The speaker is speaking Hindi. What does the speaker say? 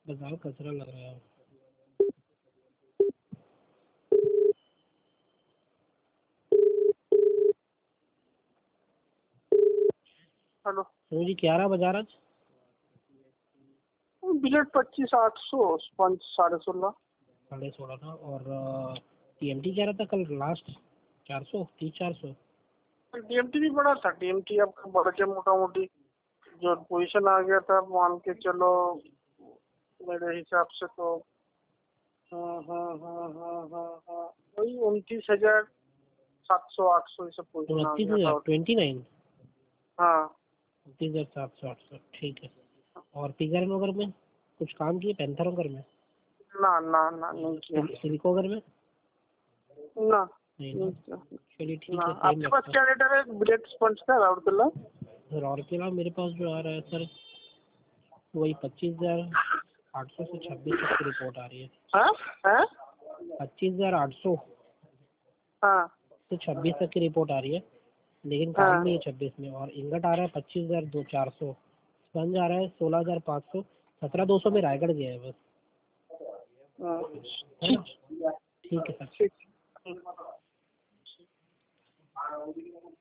बाजार कचरा लग रहा है। हेलो जी क्या रहा बाजार आज? बिलेट 25,800 16.5 16.5 था। और टीएमटी क्या रहा था कल लास्ट? 400 300-400। टीएमटी भी बड़ा था। टीएमटी आपका बढ़ के मोटा मोटी जो पोजीशन आ गया था, मान के चलो मेरे हिसाब से तो वही 29,700 800 ये सब पोजीशन आ गया था। 29 हाँ 29,700-800 ठीक है। और पिगर नगर में कुछ काम किए? पैंथर नगर में ना ना ना नहीं किया। सिलिको नगर में ना नहीं ना। चलिए ठीक ना। है। आपके पास क्या रेट है ब्रेक स्पंज का राउरकेला? राउरकेला मेरे पास जो आ रहा है सर वही 25,800 से 26 तक की रिपोर्ट आ रही है। 25,800 हाँ से 26 तक की रिपोर्ट आ रही है, लेकिन काम नहीं है 26 में। और इंगट आ रहा है 25,400, स्पंज आ रहा है 16,500, 17,200 में रायगढ़ गया है बस। ठीक है सर। ठीक।